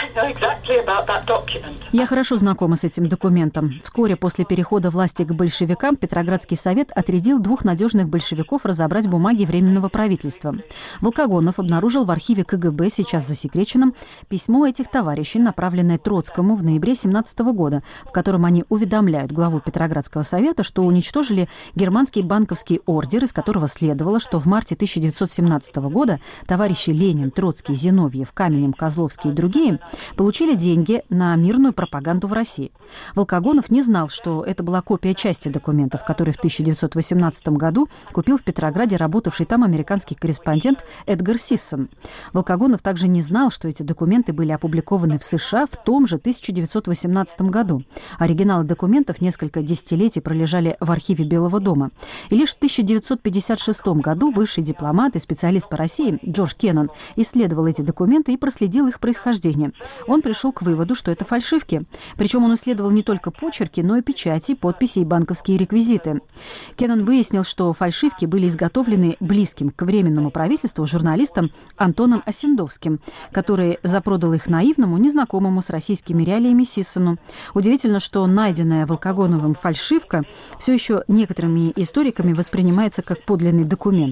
Speaker 6: Я хорошо знакома с этим документом. Вскоре после перехода власти к большевикам Петроградский совет отрядил 2 надежных большевиков разобрать бумаги Временного правительства. Волкогонов обнаружил в архиве КГБ, сейчас засекреченном, письмо этих товарищей, направленное Троцкому в ноябре 1917 года, в котором они уведомляют главу Петроградского совета, что уничтожили германский банковский ордер, из которого следовало, что в марте 1917 года товарищи Ленин, Троцкий, Зиновьев, Каменев, Козловский и другие получили деньги на мирную пропаганду в России. Волкогонов не знал, что это была копия части документов, которые в 1918 году купил в Петрограде работавший там американский корреспондент Эдгар Сиссон. Волкогонов также не знал, что эти документы были опубликованы в США в том же 1918 году. Оригиналы документов несколько десятилетий пролежали в архиве Белого дома. И лишь в 1956 году бывший дипломат и специалист по России Джордж Кеннон исследовал эти документы и проследил их происхождение. Он пришел к выводу, что это фальшивки. Причем он исследовал не только почерки, но и печати, подписи и банковские реквизиты. Кеннон выяснил, что фальшивки были изготовлены близким к Временному правительству журналистом Антоном Осендовским, который запродал их наивному, незнакомому с российскими реалиями Сиссону. Удивительно, что найденная Волкогоновым фальшивка все еще некоторыми историками воспринимается как подлинный документ.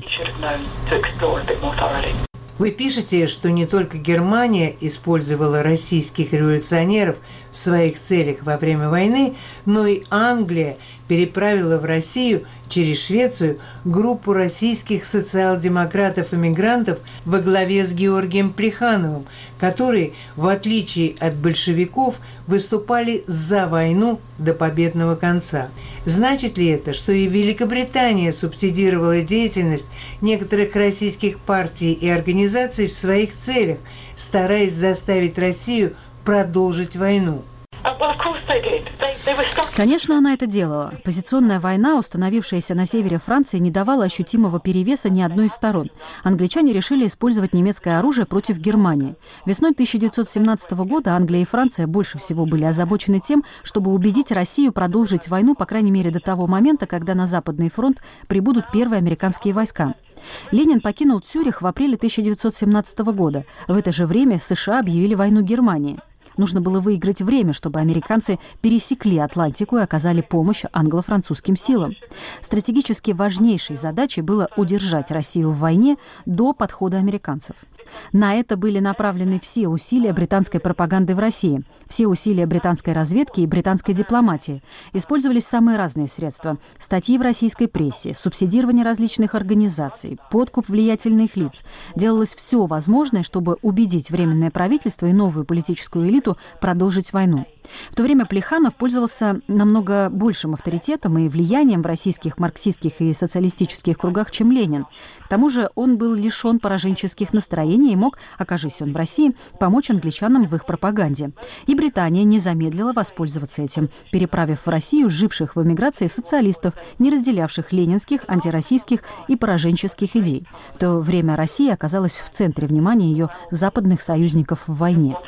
Speaker 3: Вы пишете, что не только Германия использовала российских революционеров в своих целях во время войны, но и Англия переправила в Россию через Швецию группу российских социал-демократов-эмигрантов во главе с Георгием Плехановым, которые, в отличие от большевиков, выступали за войну до победного конца. Значит ли это, что и Великобритания субсидировала деятельность некоторых российских партий и организаций в своих целях, стараясь заставить Россию продолжить войну?
Speaker 6: Конечно, она это делала. Позиционная война, установившаяся на севере Франции, не давала ощутимого перевеса ни одной из сторон. Англичане решили использовать немецкое оружие против Германии. Весной 1917 года Англия и Франция больше всего были озабочены тем, чтобы убедить Россию продолжить войну, по крайней мере, до того момента, когда на Западный фронт прибудут первые американские войска. Ленин покинул Цюрих в апреле 1917 года. В это же время США объявили войну Германии. Нужно было выиграть время, чтобы американцы пересекли Атлантику и оказали помощь англо-французским силам. Стратегически важнейшей задачей было удержать Россию в войне до подхода американцев. На это были направлены все усилия британской пропаганды в России, все усилия британской разведки и британской дипломатии. Использовались самые разные средства: статьи в российской прессе, субсидирование различных организаций, подкуп влиятельных лиц. Делалось все возможное, чтобы убедить Временное правительство и новую политическую элиту продолжить войну. В то время Плеханов пользовался намного большим авторитетом и влиянием в российских марксистских и социалистических кругах, чем Ленин. К тому же он был лишен пораженческих настроений и мог, окажись он в России, помочь англичанам в их пропаганде. И Британия не замедлила воспользоваться этим, переправив в Россию живших в эмиграции социалистов, не разделявших ленинских, антироссийских и пораженческих идей. В то время Россия оказалась в центре внимания ее западных союзников в войне.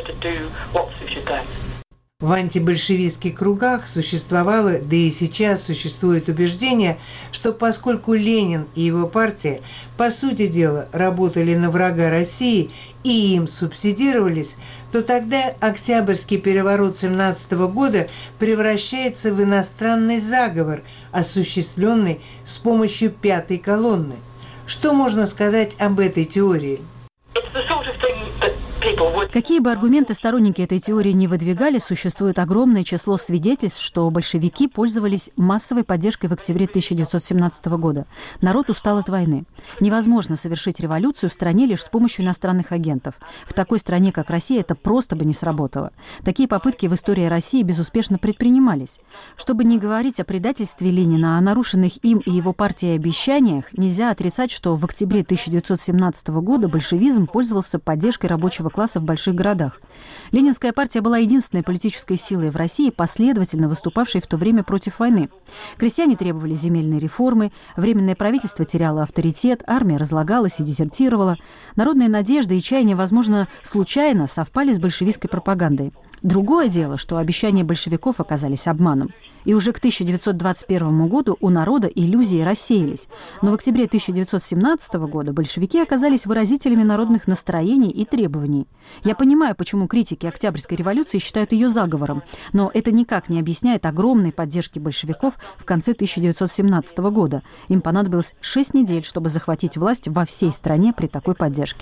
Speaker 3: В антибольшевистских кругах существовало, да и сейчас существует убеждение, что поскольку Ленин и его партия, по сути дела, работали на врага России и им субсидировались, то тогда Октябрьский переворот 17 года превращается в иностранный заговор, осуществленный с помощью пятой колонны. Что можно сказать об этой теории?
Speaker 6: Какие бы аргументы сторонники этой теории не выдвигали, существует огромное число свидетельств, что большевики пользовались массовой поддержкой в октябре 1917 года. Народ устал от войны. Невозможно совершить революцию в стране лишь с помощью иностранных агентов. В такой стране, как Россия, это просто бы не сработало. Такие попытки в истории России безуспешно предпринимались. Чтобы не говорить о предательстве Ленина, о нарушенных им и его партией обещаниях, нельзя отрицать, что в октябре 1917 года большевизм пользовался поддержкой рабочего класса в больших городах. Ленинская партия была единственной политической силой в России, последовательно выступавшей в то время против войны. Крестьяне требовали земельной реформы, Временное правительство теряло авторитет, армия разлагалась и дезертировала. Народные надежды и чаяния, возможно, случайно совпали с большевистской пропагандой. Другое дело, что обещания большевиков оказались обманом. И уже к 1921 году у народа иллюзии рассеялись. Но в октябре 1917 года большевики оказались выразителями народных настроений и требований. Я понимаю, почему критики Октябрьской революции считают ее заговором, но это никак не объясняет огромной поддержки большевиков в конце 1917 года. Им понадобилось 6 недель, чтобы захватить власть во всей стране при такой поддержке.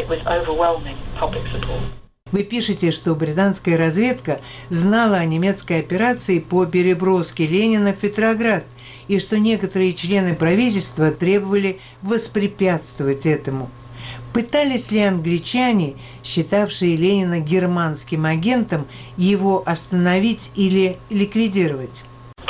Speaker 3: Вы пишете, что британская разведка знала о немецкой операции по переброске Ленина в Петроград и что некоторые члены правительства требовали воспрепятствовать этому. Пытались ли англичане, считавшие Ленина германским агентом, его остановить или ликвидировать?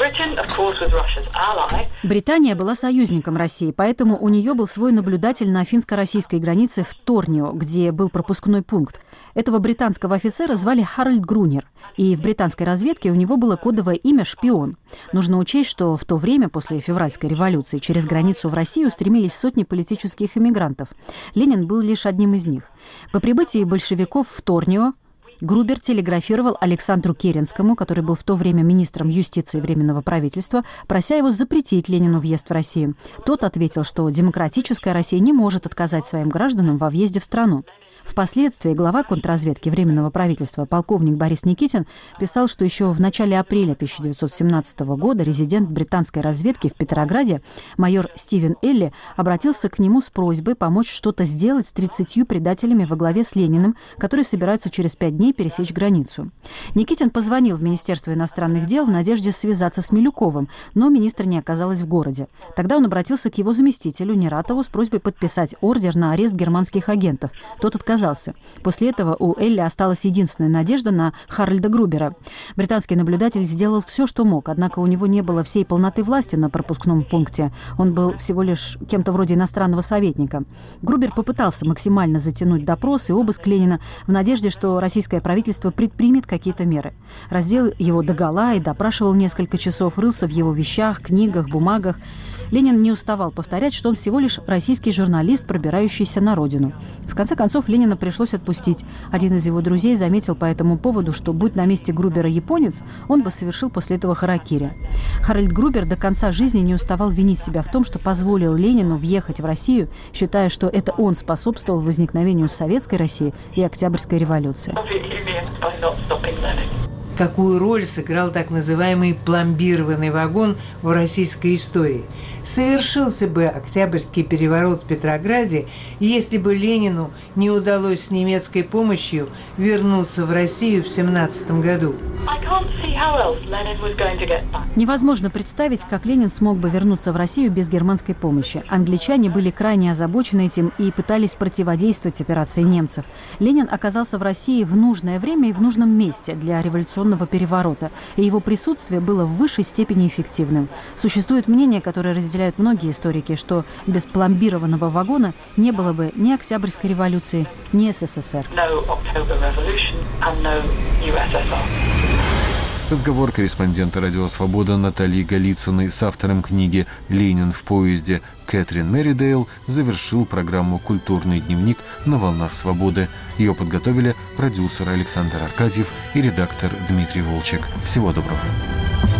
Speaker 6: Британия была союзником России, поэтому у нее был свой наблюдатель на финско-российской границе в Торнио, где был пропускной пункт. Этого британского офицера звали Харальд Грунер, и в британской разведке у него было кодовое имя «Шпион». Нужно учесть, что в то время, после февральской революции, через границу в Россию стремились сотни политических эмигрантов. Ленин был лишь одним из них. По прибытии большевиков в Торнио Грубер телеграфировал Александру Керенскому, который был в то время министром юстиции Временного правительства, прося его запретить Ленину въезд в Россию. Тот ответил, что демократическая Россия не может отказать своим гражданам во въезде в страну. Впоследствии глава контрразведки Временного правительства полковник Борис Никитин писал, что еще в начале апреля 1917 года резидент британской разведки в Петрограде майор Стивен Элли обратился к нему с просьбой помочь что-то сделать с 30 предателями во главе с Лениным, которые собираются через 5 дней пересечь границу. Никитин позвонил в Министерство иностранных дел в надежде связаться с Милюковым, но министра не оказалось в городе. Тогда он обратился к его заместителю Нератову с просьбой подписать ордер на арест германских агентов. Тот отказался. После этого у Элли осталась единственная надежда на Харальда Грубера. Британский наблюдатель сделал все, что мог, однако у него не было всей полноты власти на пропускном пункте. Он был всего лишь кем-то вроде иностранного советника. Грубер попытался максимально затянуть допрос и обыск Ленина в надежде, что российское правительство предпримет какие-то меры. Раздел его догола и допрашивал несколько часов, рылся в его вещах, книгах, бумагах. Ленин не уставал повторять, что он всего лишь российский журналист, пробирающийся на родину. В конце концов, Ленина пришлось отпустить. Один из его друзей заметил по этому поводу, что будь на месте Грубера японец, он бы совершил после этого харакири. Харальд Грубер до конца жизни не уставал винить себя в том, что позволил Ленину въехать в Россию, считая, что это он способствовал возникновению Советской России и Октябрьской революции.
Speaker 3: Какую роль сыграл так называемый пломбированный вагон в российской истории? Совершился бы Октябрьский переворот в Петрограде, если бы Ленину не удалось с немецкой помощью вернуться в Россию в 1917 году.
Speaker 6: Невозможно представить, как Ленин смог бы вернуться в Россию без германской помощи. Англичане были крайне озабочены этим и пытались противодействовать операции немцев. Ленин оказался в России в нужное время и в нужном месте для революционного переворота, и его присутствие было в высшей степени эффективным. Существует мнение, которое разделяют многие историки, что без пломбированного вагона не было бы ни Октябрьской революции, ни СССР.
Speaker 1: Разговор корреспондента «Радио Свобода» Натальи Голицыной с автором книги «Ленин в поезде» Кэтрин Меридейл завершил программу «Культурный дневник» на волнах Свободы. Ее подготовили продюсер Александр Аркадьев и редактор Дмитрий Волчек. Всего доброго.